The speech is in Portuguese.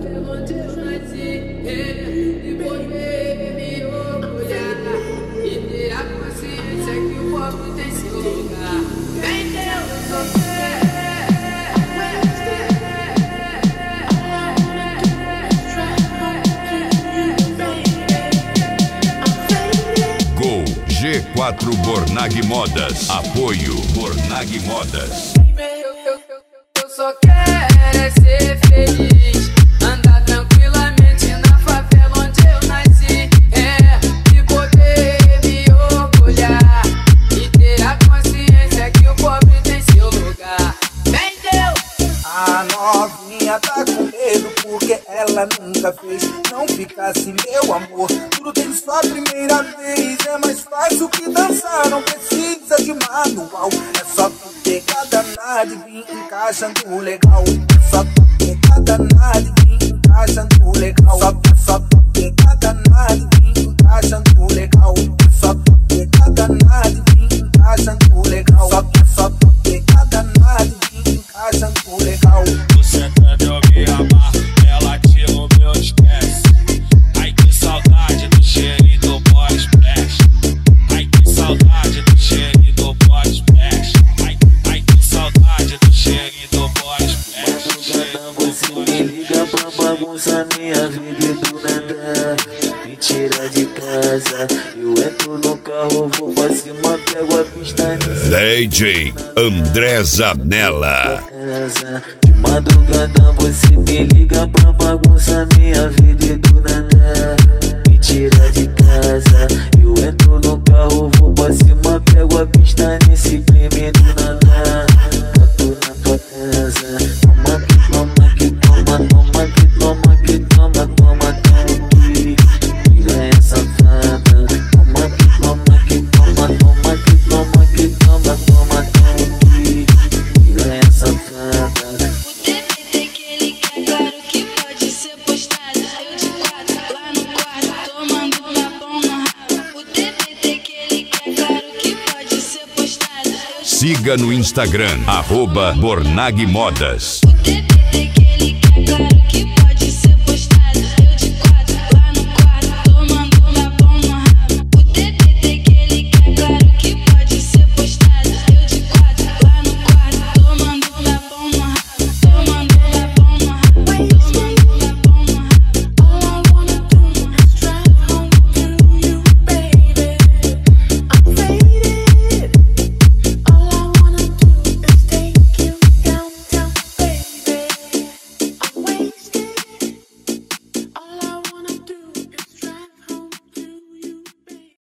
onde eu nasci, e poder me orgulhar e ter a consciência que o pobre tem seu lugar. Vem Deus, Gol G4 Bornag Modas. Apoio Bornag Modas. Eu só quero é ser feliz, andar tranquilamente na favela onde eu nasci, e poder me orgulhar e ter a consciência que o pobre tem seu lugar. Vem Deus! A novinha tá com medo porque ela nunca fez. Não fica assim, meu amor, tudo tem sua primeira vez. É mais fácil que dançar, não precisa de manual. É só tu pegar danado e vir encaixando legal. É só tu pegar danado e vir encaixando legal. Só tu pegar danado e vir encaixando legal. É só tu pegar danado e vir encaixando legal. Só tu pegar danado e vir encaixando legal. Você quer eu me amar, ela tira o meu estresse. Ai que saudade do cheirinho do body splash. Ai que saudade do cheirinho do body splash. Ai que saudade do cheirinho do body splash. Madrugada você me liga pra bagunçar minha vida e do nada me tira de casa. Eu entro no carro, vou pra cima, pego a pista DJ André Zanella. de madrugada você me liga pra bagunçar minha vida e do nada me tira de casa. Eu entro no carro, vou pra cima, pego a pista nesse crime do nada. Canto na tua casa, toma que toma que toma, toma que toma que toma, toma aqui, piranha safada. Toma que toma que toma, toma que toma que toma, toma aqui, piranha safada. O TBT que ele quer, claro que pode ser postado. Eu de quatro, lá no quarto, tomando tapão no rabo. O TBT que ele quer, claro que pode ser postado. Siga no Instagram, @Bornag Modas. O TBT que ele quer, claro que